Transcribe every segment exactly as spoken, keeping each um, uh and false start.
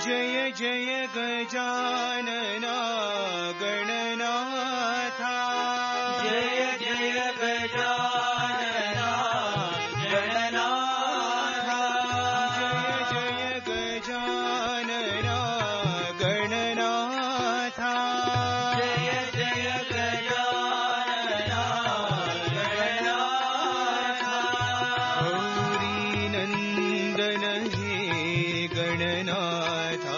जय जय गजानना गणनाथा जय जय गजानना गणनाथा जय जय गजानना गणनाथा जय जय गजानना गणनाथा गौरी नंदन हे गणनाथ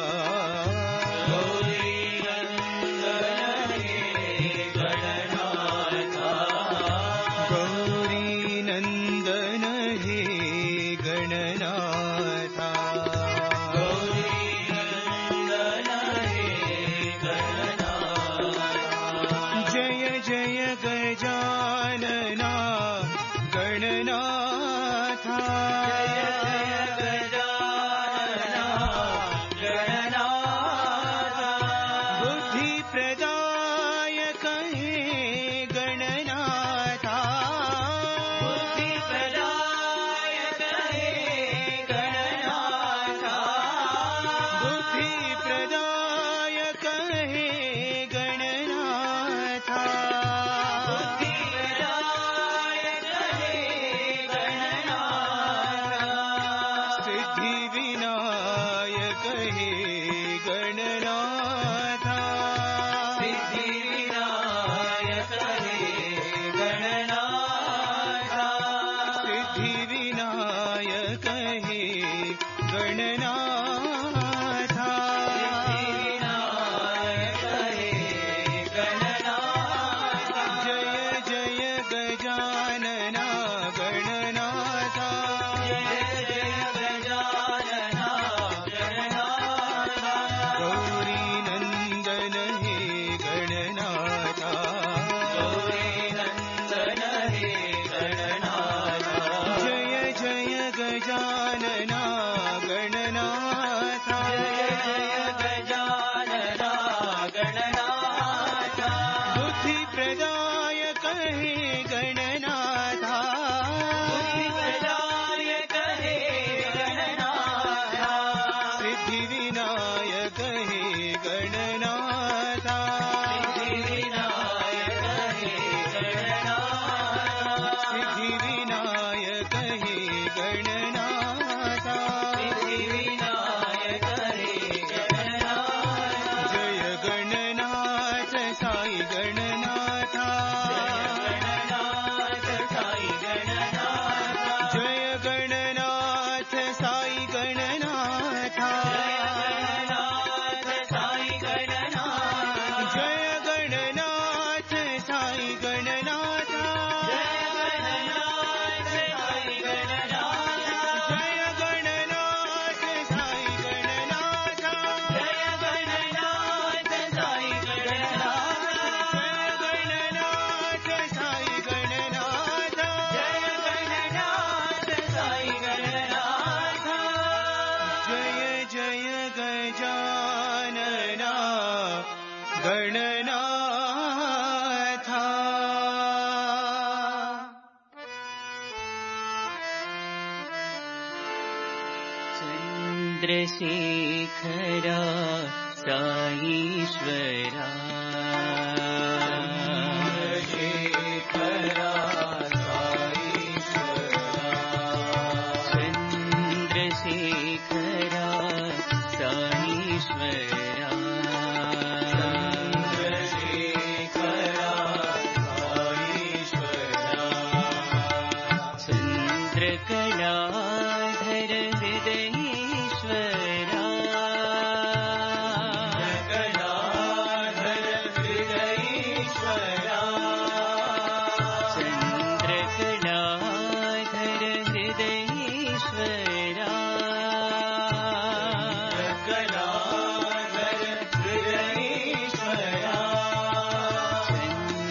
चन्द्रशेखरा साईश्वरा चन्द्रशेखरा साईश्वरा चन्द्रशेखरा साईश्वरा चन्द्रशेखरा साईश्वरा चन्द्रकलाधर हृदय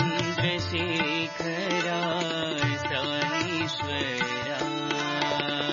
चन्द्रशेखरा साईश्वरा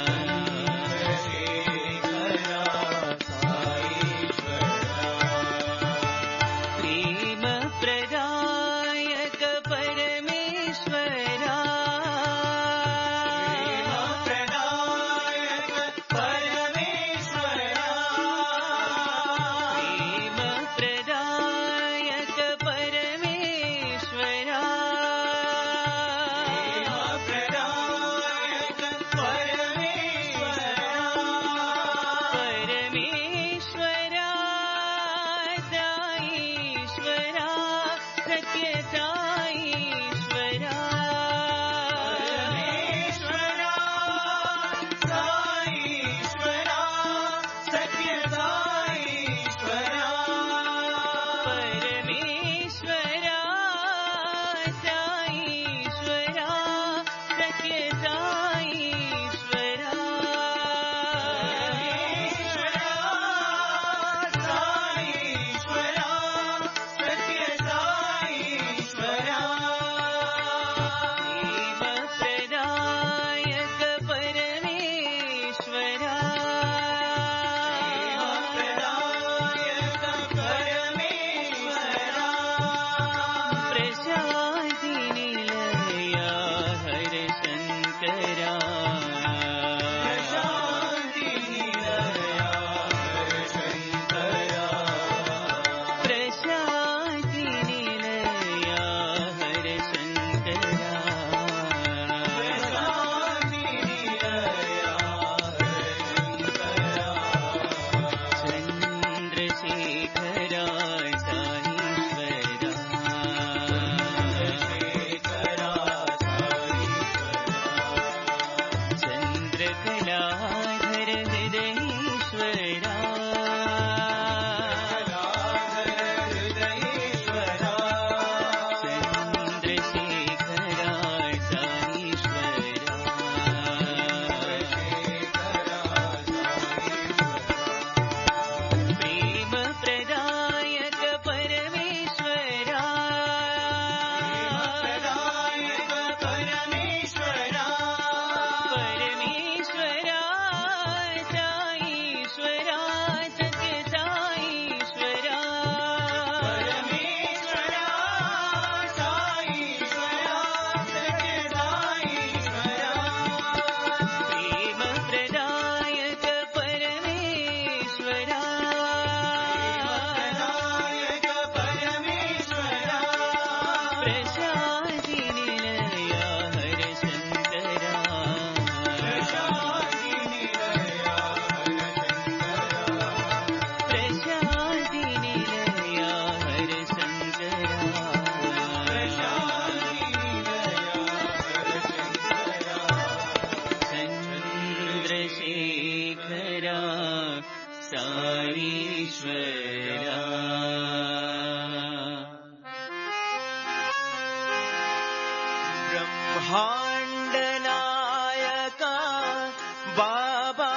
ब्रह्मांड नायका बाबा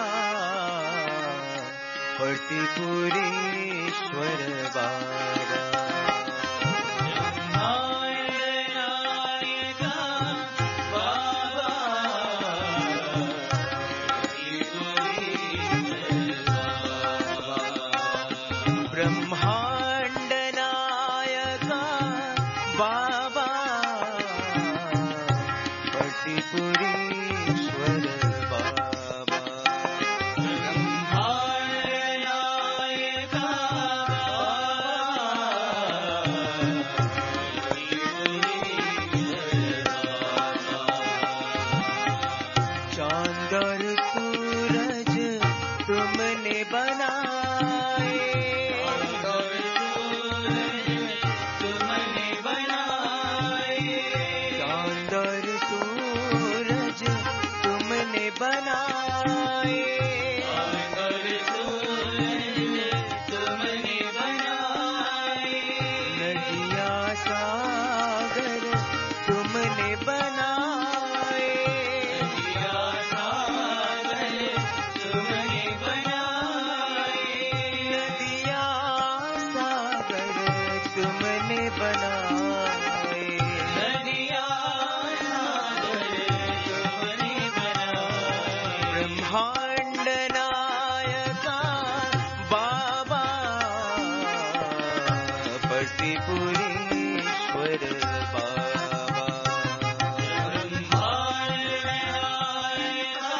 पटिपुरीश्वर बाबा ब्रह्मांड नायका बाबा पटिपुरीश्वर बाबा ब्रह्मांड नायका चांद और सूरज तुमने बनाए बनाए तुमने बनाए नदियाँ सागर तुमने बनाए नदियाँ सागर तुमने बनाए नदियाँ सागर तुमने बनाए नदियाँ ब्रह्मांड नायका बाबा पटिपुरीश्वर बाबा ब्रह्मांड नायका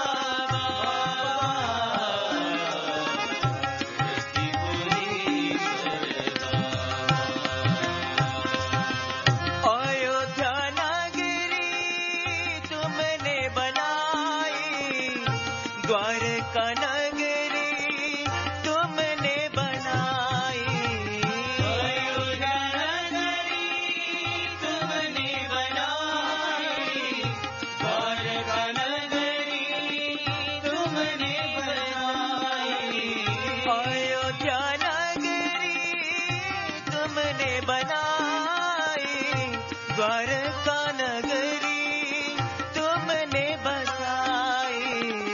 बाबा अयोध्या नगरी तुमने बनाई द्वारका नगरी तुमने बनाई अयोध्या नगरी तुमने बनाई द्वारका नगरी तुमने बनाई अयोध्या नगरी तुमने बनाई द्वारका नगरी तुमने बसाई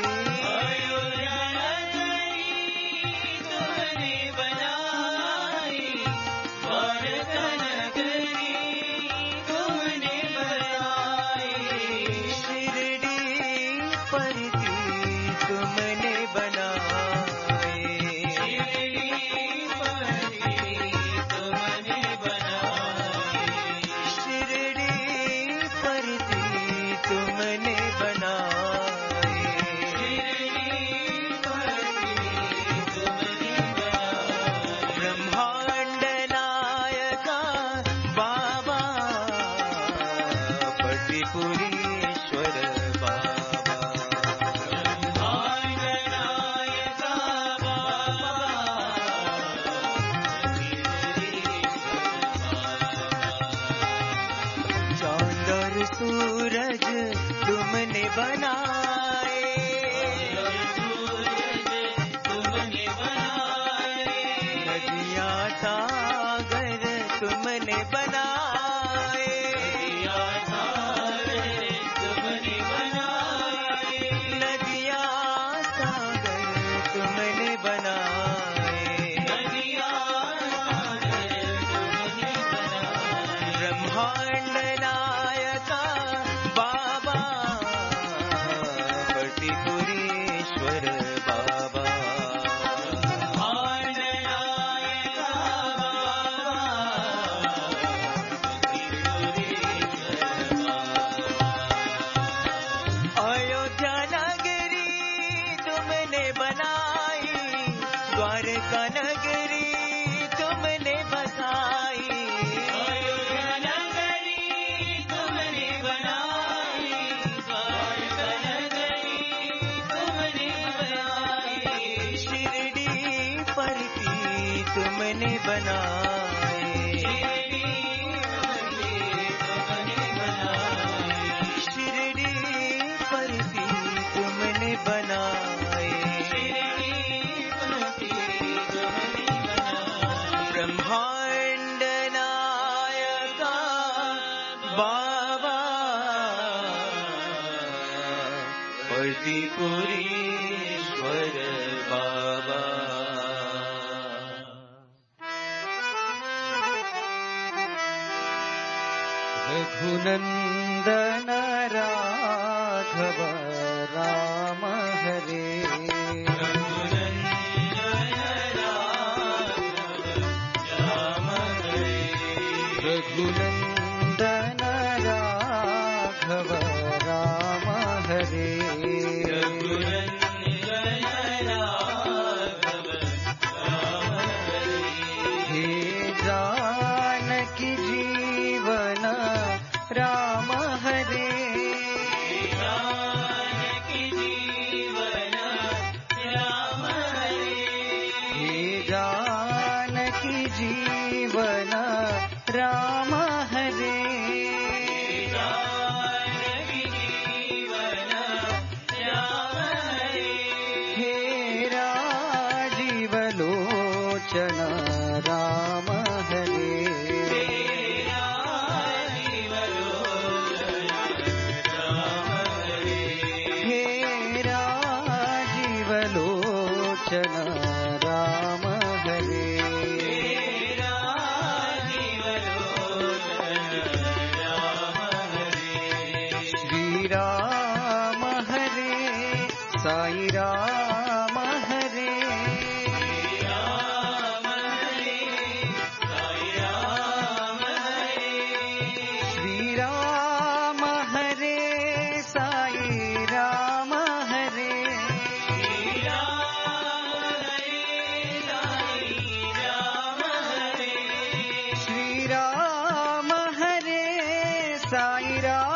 ब्रह्मांड नायका बाबा पटिपुरीश्वर बाबा ब्रह्मांड नायका बाबा चांद और सूरज तुमने बनाए नदियाँ सागर तुमने बनाए नदियाँ सागर तुमने बनाए ब्रह्मांड नायका बाबा त्रिपुरेश्वर बाबा। रघुनंदन राघव राम हरे, रघुनंदन राघव राम हरे, हे जानकी जीवन राम हरे, जानकी जीवन राम हरे, हे जानकी जीवन राम हरे, जानकी जीवन राम हरे, हे राजीव लोचन राम हरे, राजीव लोचन राम हरे, हे राजीव लोचन राम हरे, राम हरे, साई राम हरे, राम हरे, साई राम हरे, श्री राम हरे, साई राम हरे, श्री राम हरे, साई राम हरे, श्री राम हरे, साई राम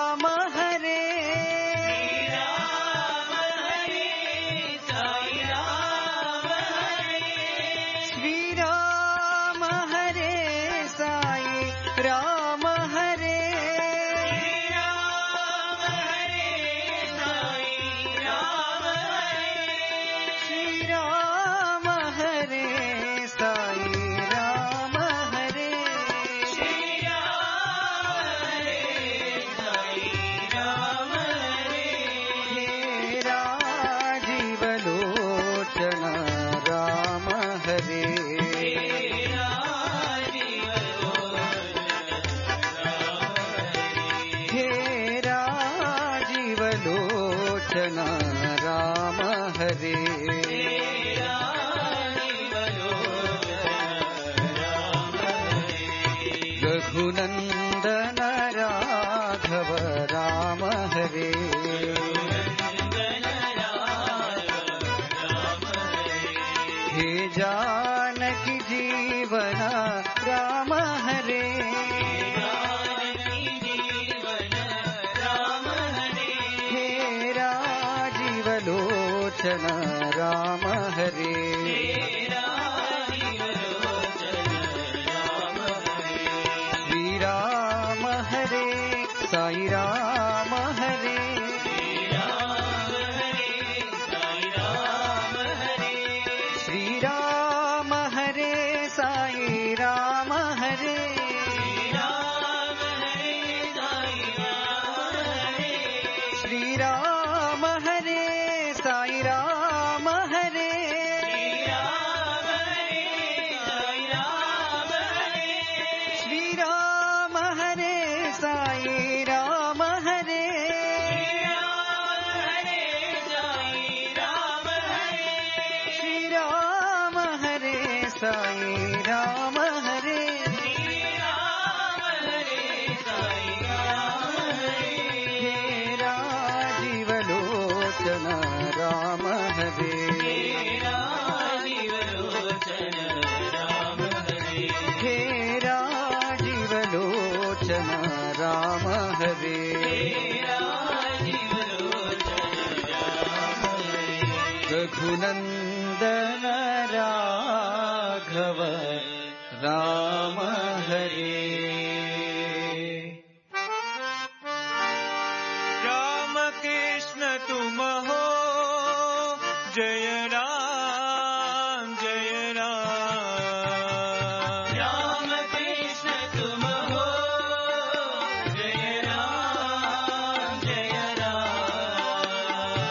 राम हरे, रघुनंदन राघव राम हरे, हे जानकी जीवन राम हरे, लोचन राम हरे, श्री राम हरे, साई राम हरे, श्री राम हरे, साई राम हरे, श्री राम हरे, साई राम हरे, श्री राम हरे, साई राम हरे, श्री राम हरे, साई राम हरे, हे राजीव लोचन राम हरे, हे राजीव लोचन राम हरे, रघुनंदन राघव राम हरे, राम कृष्ण तुम हो, जय राम जय राम, राम कृष्ण तुम हो, जय राम जय राम,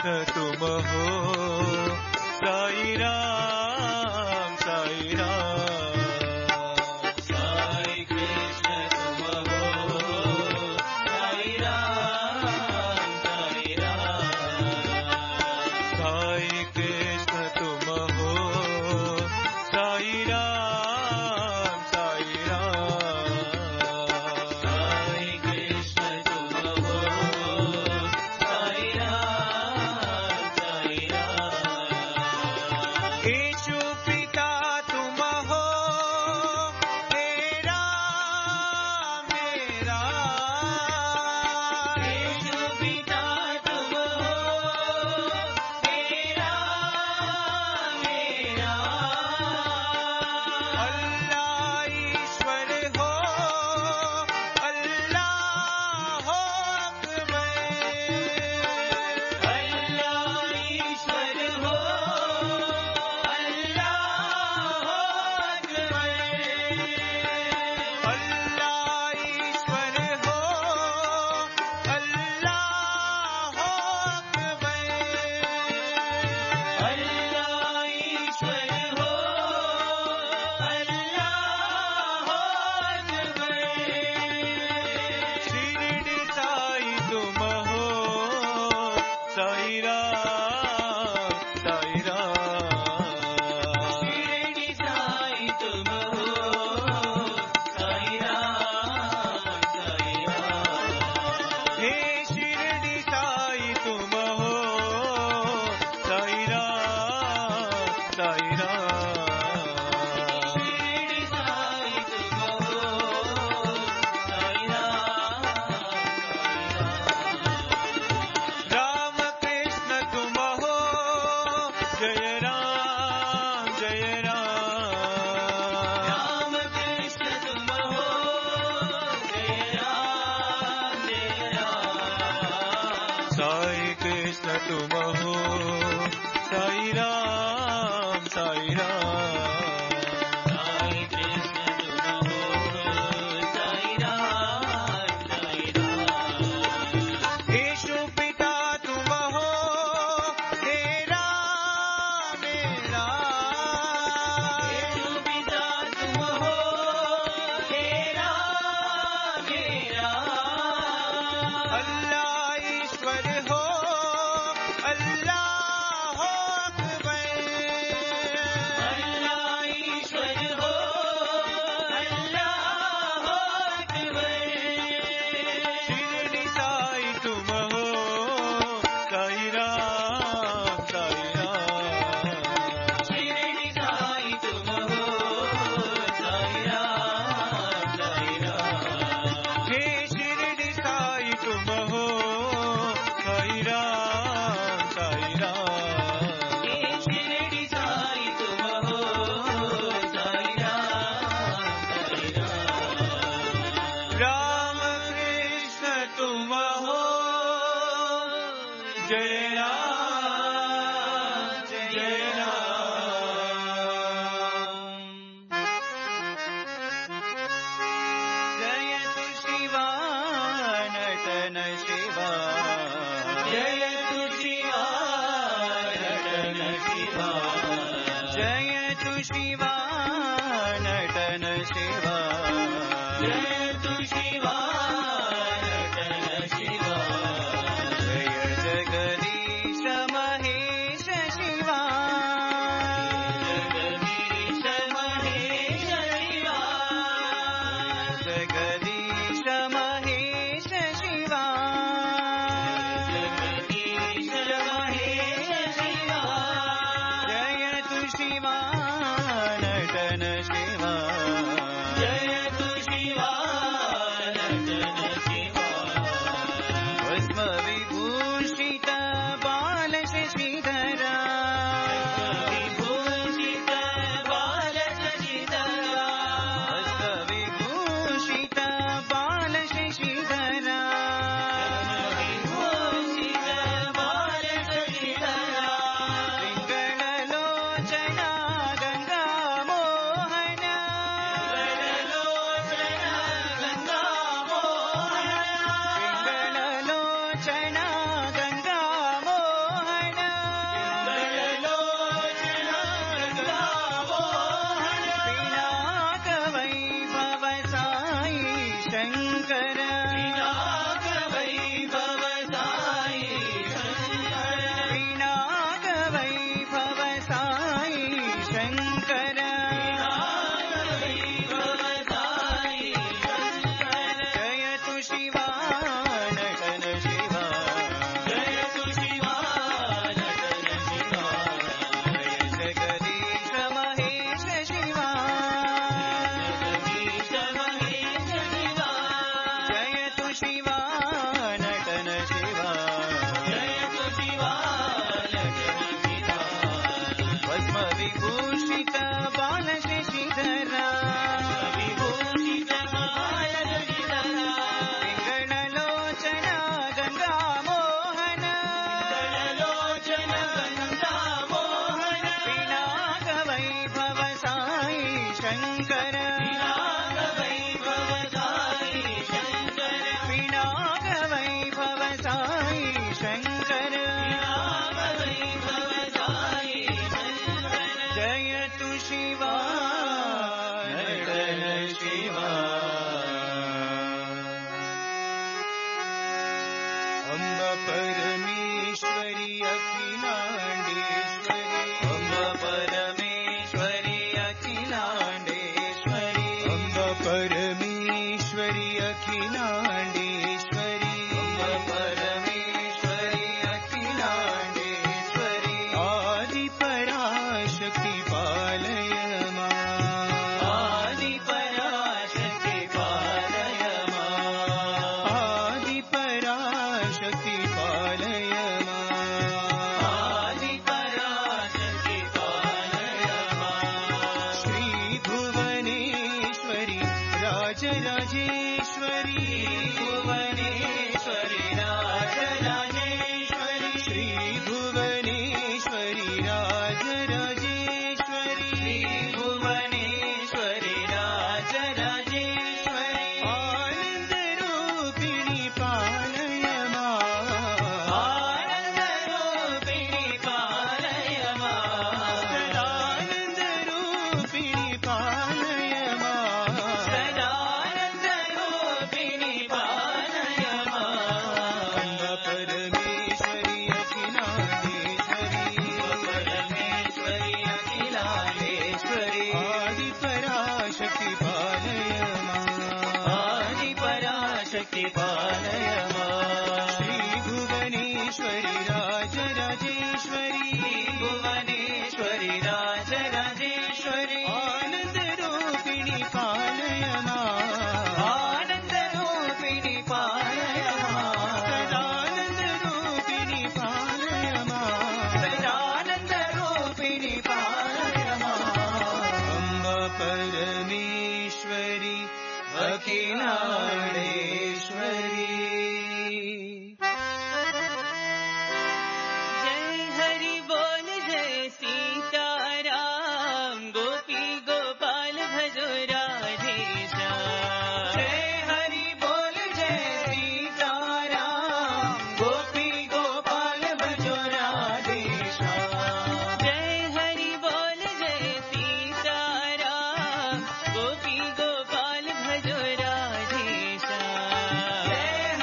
कृष्ण तुम हो साई राम साई राम साई कृष्ण तुम हो साई राम साई राम साई कृष्ण तुम हो साई राम साई राम साई कृष्ण तुम हो साई राम साई राम ईशु पिता तुम हो हे राम मेरा ईशु पिता तुम हो हे राम मेरा अल्लाह ईश्वर हो अल्लाह हो अकबर अल्लाह ईश्वर हो अल्लाह हो अकबर अल्लाह ईश्वर हो अल्लाह हो अकबर अल्लाह ईश्वर हो अल्लाह हो अकबर शिरडी साई तुम हो साई राम साई राम शिरडी साई तुम हो साई राम साई राम हे शिरडी साई तुम हो साई राम साई राम शिरडी साई तुम हो साई राम राम कृष्ण तुम हो जय राम जय राम राम कृष्ण तुम हो जय राम जय राम साई कृष्ण तुम हो साई राम साई राम साई कृष्ण तुम हो साई राम साई राम ईशु पिता तुम हो हे राम मेरा ईशु पिता तुम हो हे राम मेरा अल्लाह ईश्वर हो अल्लाह हो अकबर अल्लाह ईश्वर हो अल्लाह हो अकबर शिरडी साई तुम हो साई राम साई राम शिरडी साई तुम हो साई राम साई राम हे शिरडी साई तुम हो साई राम साई राम हे शिरडी साई तुम हो साई राम साई राम राम कृष्ण तुम हो जय राम जय राम जयतु शिवा नटन शिवा जयतु शिवा नटन शिवा जयतु शिवा नटन शिवा जयतु शिवा नटन शिवा जय जगदीश महेश शिवा जगदीश महेश शिवा जगदीश महेश शिवा जगदीश महेश शिवा जयतु शिवा नटन शिवा जयतु शिवा नटन शिवा भस्म विभूषित बाल शशिधरा विभूषित बाल शशिधरा भस्म विभूषित शंकर पिनाक वैभव साई शंकर पिनाक वैभव साई शंकर पिनाक वैभव साई शंकर जय तु शिवा नटन शिवा जय तु शिवा नटन शिवा जय जगदीश महेश शिवा जगदीश महेश शिवा जय तु शिवा नटन शिवा जय तु शिवा नटन शिवा भस्म विभूषित बाल शशिधरा विभूषित माल शशिधरा पिङ्गळलोचन गङ्गा मोहन गणलोचन गंगा मोहन पिनाक वैभव साई शंकर पिनाक वैभव साई शंकर पिनाक वैभव साई शंकर पिनाक वैभव साई शंकर जय तु शिवा नटन शिवा अम्ब परमेश्वरी अखिलांडेश्वरी अम्ब परमेश्वरी अखिलांडेश्वरी अम्ब परमेश्वरी अखिलांडेश्वरी अम्ब परमेश्वरी अखिलांडेश्वरी आदि पराशक्ति पालय मां आदि पराशक्ति पालय मां आदि पराशक्ति पालय मां आदि पराशक्ति पालय मां श्री भुवनेश्वरी राजराजेश्वरी भुवनेश्वरी राजराजेश्वरी श्री भुवनेश्वरी राजराजेश्वरी श्री भुवनेश्वरी राजराजेश्वरी आनंद रूपिणी पालय मां आनंद रूपिणी पालय मां सदानंद रूपिणी पालय मां सदानंद रूपिणी पालय मां अम्ब परमेश्वरी अखिलांडेश्वरी परमेश्वरी अखिलांडेश्वरी आदि पराशक्ति पालय मां आदि पराशक्ति पालय मां श्री भुवनेश्वरी राजराजेश्वरी भुवनेश्वरी राजराजेश्वरी आनंद रूपिणी पालय मां आनंद रूपिणी पालय मां सदानंद रूपिणी पालय मां सदानंद रूपिणी पालय मां अम्ब परमेश्वरी अखिलांडेश्वरी जय हरि बोल जय सीताराम गोपी गोपाल भजो राधेशा जय हरि बोल जय सीताराम गोपी गोपाल भजो राधेश्याम जय हरि बोल जय सीताराम गोपी गोपाल भजो राधेशा जय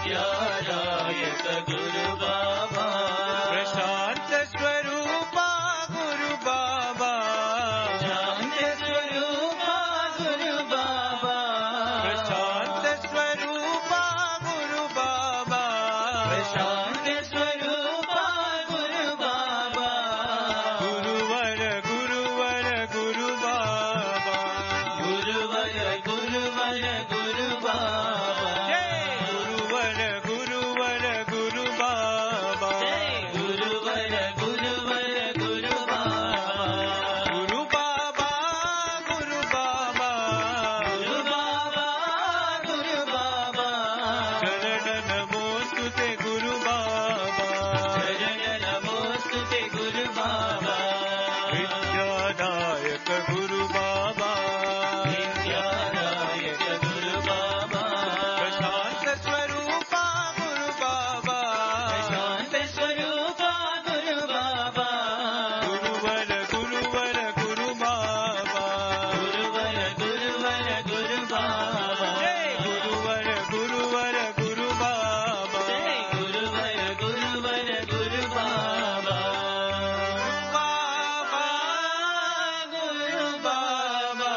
विद्यादायक गुरु बाबा प्रशांत स्वरूपा गुरु बाबा शांत स्वरूपा गुरु बाबा प्रशांत स्वरूपा गुरु बाबा प्रशांत स्वरूपा गुरु बाबा गुरुवर गुरुवर गुरु बाबा गुरुवर गुरुवर गुरु बाबा जय गुरुवर गुरुवर गुरु बाबा गुरुवर गुरुवर गुरु बाबा गुरु बाबा गुरु बाबा गुरु बाबा गुरु बाबा शरण नमोस्तुते गुरु बाबा शरण नमोस्तुते गुरु बाबा विद्यादायक गुरु बाबा विद्यादायक गुरु बाबा प्रशांत स्वरूपा गुरु बाबा शांत स्वरूपा गुरु बाबा गुरुवर गुरुवर गुरु बाबा गुरुवर गुरुवर गुरु बाबा जय गुरुवर गुरुवर गुरु बाबा जय गुरुवर गुरुवर गुरु बाबा बाबा गुरु बाबा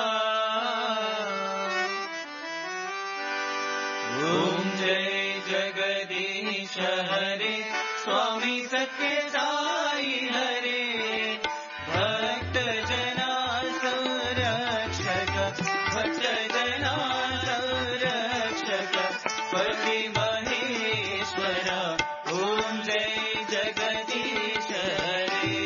ओम जय जगदीश हरे स्वामी सत्य साई हरे भक्त जना संरक्षक भक्त जना संरक्षक पति महेश्वर ओम जय जगदीश हरे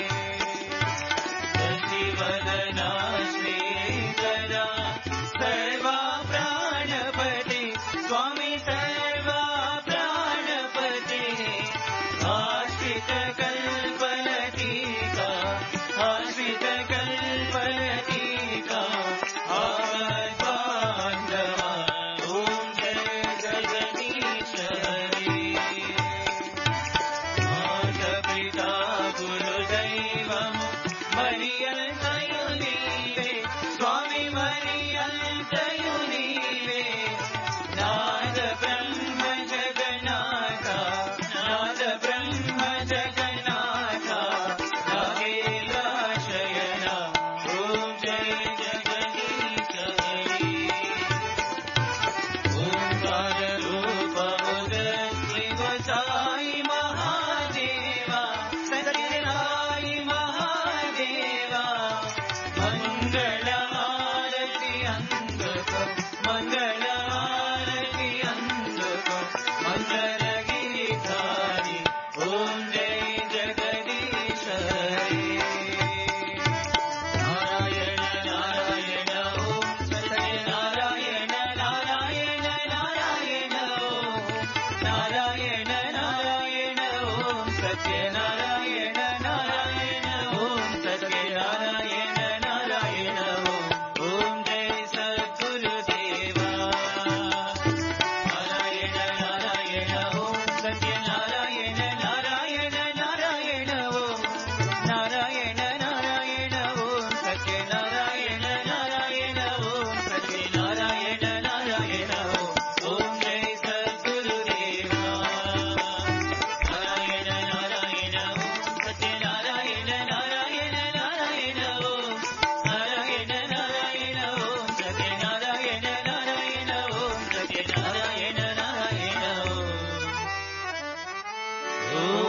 शशिवदना श्रीधरा सर्वा प्राणपते स्वामी सर्वा प्राणपते आश्रित कल्पलतिका आश्रित कल्पलतिका आत्मान्धवा ओम जय जगदीश हरे माता गुरुदैवम् मरियन्तयु नीवे स्वामी मरियन्तयु नीवे नाद ब्रह्म जगन्नाथ नाद ब्रह्म जगन्नाथ नागेन्द्र शयन ॐ जय जगदीश हरे ओंकार रूप उदय साई महादेवा सत्यनाई महादेवा मंगल आरती अंधक मंगल आरती अंधक मंगल गिरिधारी ओम जय जगदीश हरे नारायण नारायण ओम सत्यनारायण नारायण नारायण ओम नारायण नारायण ओम सत्यनारायण नारायण ओम सत्यनारायण नारायण ओम ओम जय सद्गुरुदेवा नारायण नारायण ओम सत्यनारायण नारायण नारायण ओम नारायण नारायण ओम सत्यनारायण नारायण ओम सत्यनारायण नारायण ओम ओम जय सद्गुरुदेवा नारायण नारायण ओम सत्यनारायण नारायण नारायण ओम नारायण नारायण ओम सत्यनारायण नारायण ओम सत्यनारायण नारायण ओम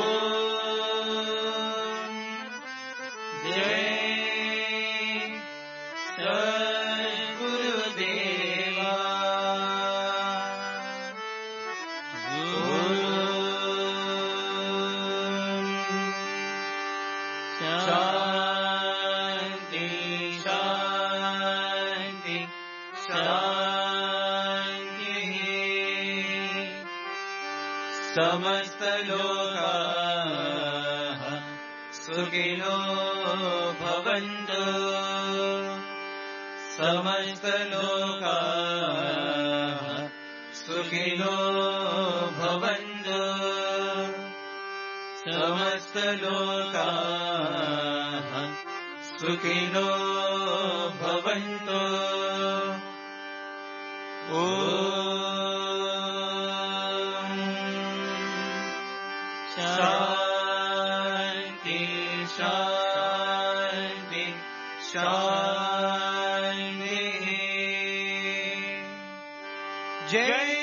जय सद्गुरुदेवा शांति शांति शांति समस्त लोकाः सुखिनो भवन्तु समस्त लोकाः सुखिनो भवन्तु समस्त लोकाः सुखिनो भवन्तु ॐ शान्ति शान्ति शान्तिः। जय